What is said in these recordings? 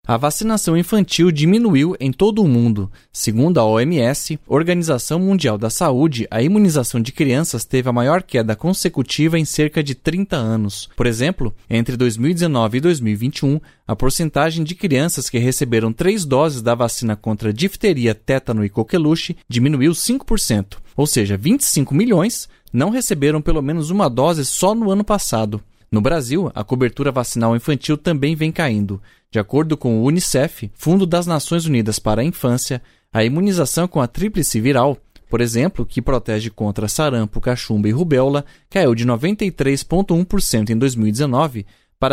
A vacinação infantil diminuiu em todo o mundo. Segundo a OMS, Organização Mundial da Saúde, a imunização de crianças teve a maior queda consecutiva em cerca de 30 anos. Por exemplo, entre 2019 e 2021, a porcentagem de crianças que receberam 3 doses da vacina contra difteria, tétano e coqueluche diminuiu 5%. Ou seja, 25 milhões não receberam pelo menos uma dose só no ano passado. No Brasil, a cobertura vacinal infantil também vem caindo. De acordo com o Unicef, Fundo das Nações Unidas para a Infância, a imunização com a tríplice viral, por exemplo, que protege contra sarampo, cachumba e rubéola, caiu de 93,1% em 2019 para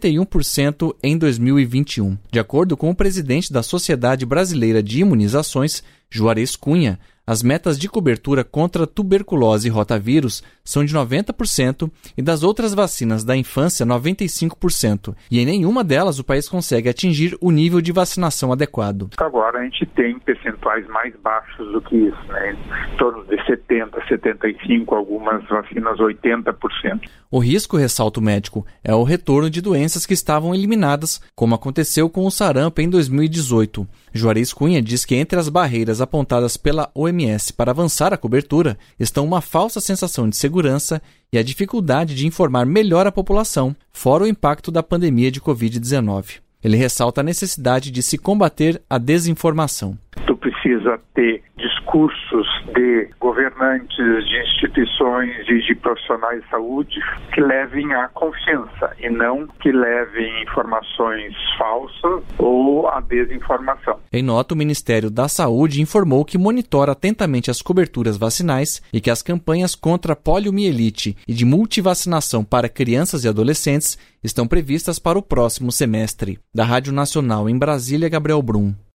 71% em 2021. De acordo com o presidente da Sociedade Brasileira de Imunizações, Juarez Cunha, as metas de cobertura contra tuberculose e rotavírus são de 90% e das outras vacinas da infância 95%. E em nenhuma delas o país consegue atingir o nível de vacinação adequado. Agora a gente tem percentuais mais baixos do que isso, né? Em torno de 70%, 75%, algumas vacinas 80%. O risco, ressalta o médico, é o retorno de doenças que estavam eliminadas, como aconteceu com o sarampo em 2018. Juarez Cunha diz que entre as barreiras apontadas pela OMS para avançar a cobertura estão uma falsa sensação de segurança e a dificuldade de informar melhor a população, fora o impacto da pandemia de Covid-19. Ele ressalta a necessidade de se combater a desinformação. Tu precisa ter discursos de governantes, de instituições e de profissionais de saúde que levem à confiança e não que levem informações falsas ou à desinformação. Em nota, o Ministério da Saúde informou que monitora atentamente as coberturas vacinais e que as campanhas contra a poliomielite e de multivacinação para crianças e adolescentes estão previstas para o próximo semestre. Da Rádio Nacional em Brasília, Gabriel Brum.